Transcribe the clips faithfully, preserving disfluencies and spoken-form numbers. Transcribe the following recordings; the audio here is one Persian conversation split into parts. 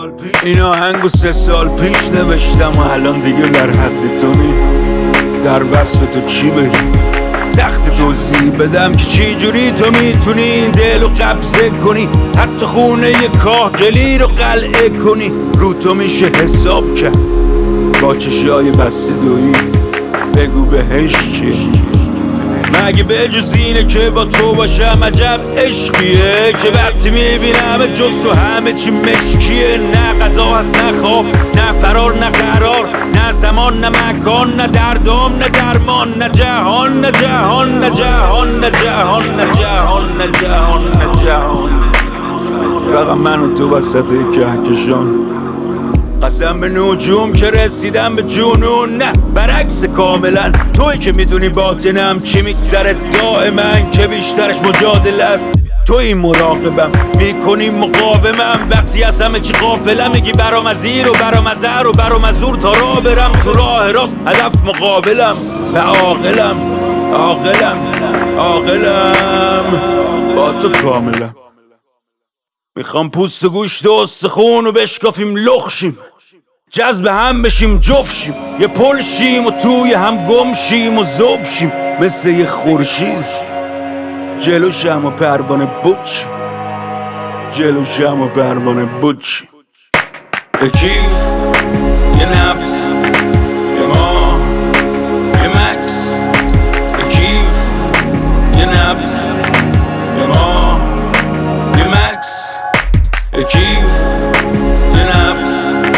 سال پیش این آهنگو سه سال پیش نوشتم و الان دیگه در حد تو نی. در وصف تو چی بگم، سخت توضیح بدم که چی جوری تو میتونی این دل رو قبضه کنی، حتی خونه ی کاهگلی رو قلعه کنی. رو تو میشه حساب کرد با چشای بسته دویی، بگو بهش چیه مگه به جز اینه که با تو باشم. عجب عشقیه که وقتی میبینم جز تو همه چی مشکیه. نه غذا هست نه خواب نه فرار نه قرار، نه زمان نه مکان نه دردام نه درمان، نه جهان نه جهان نه جهان نه جهان نه جهان نه جهان نه جهان. فقط من و تو وسط کهکشان، قسم به نجوم که رسیدم به جنون. نه برعکس کاملا، توی که میدونی باطنم چی میگذره دائما، که بیشترش مجادله است. توی مراقبم میکنی مقاومم، وقتی از همه چی غافلم میگی برام از زیر و برام از زر و برام از زور تا راه برم تو راه راست. هدف مقابلم و عاقلم عاقلم عاقلم با تو کاملا. میخوام پوست و گوشت و استخون و بشکافیم لخشیم، جذب هم بشیم جفشیم، یه پل شیم و توی هم گم شیم و ذوب شیم. مثل یه خورشید جلو شم و پروانه بود شیم، جلو شم و پروانه بود شیم. به کیف یه نبض یه ماه یه مکس، به کیف یه نبض یه ماه یه مکس، به کیف یه نبض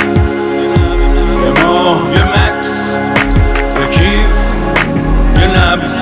یه ماه یه مکس، به کیف یه نبض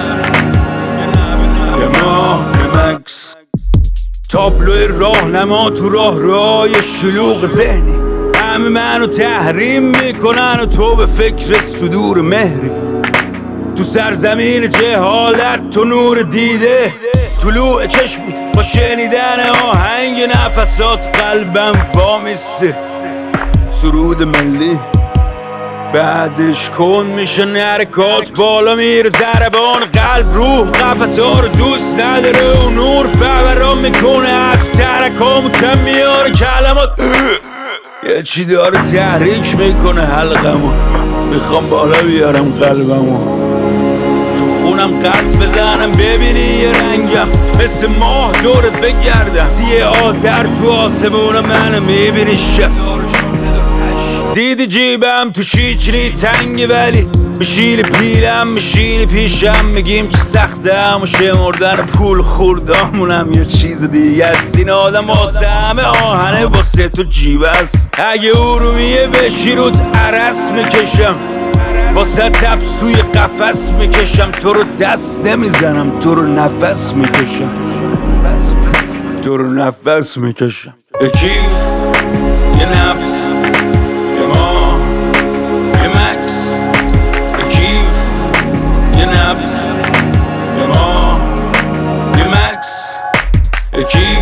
یه ماه یه مکس. تابلوی راهنما تو راه رای شلوغ ذهنی، همه منو تحریم میکنن و تو به فکر صدور مهری. تو سرزمین جهالت تو نور دیده، طلوع چشمی با شنیدن آهنگ نفسات قلبم وامیسته. سرود ملی بعدش کن میشه حرکات، بالا میره ضربان قلب روح قفسا رو دوست نداره و نور فوران میکنه حتی ترکامو کم میاره کلمات. یه چی داره تحریک میکنه حلقمو، میخوام بالا بیارم قلبمو، تو خونم قلط بزنم ببینی یه رنگم، مثل ماه دورت بگردم سیه آذر تو آسمون منو میبینی شب. دیدی جیبم تو شیچنی تنگه ولی بشینی پیلم بشینی پیشم، میگیم چه سختم و شمردن پول خوردامونم یه چیز دیگه است. این آدم واسه همه آهنه واسه تو جیب است. اگه ارومیه بشی روت عرس میکشم، واسه تبس توی قفس میکشم، تو رو دست نمیزنم تو رو نفس میکشم، تو رو نفس میکشم. به کیف یه نبض یه ماه یه مکس، به کیف یه نبض یه ماه یه مکس، به کیف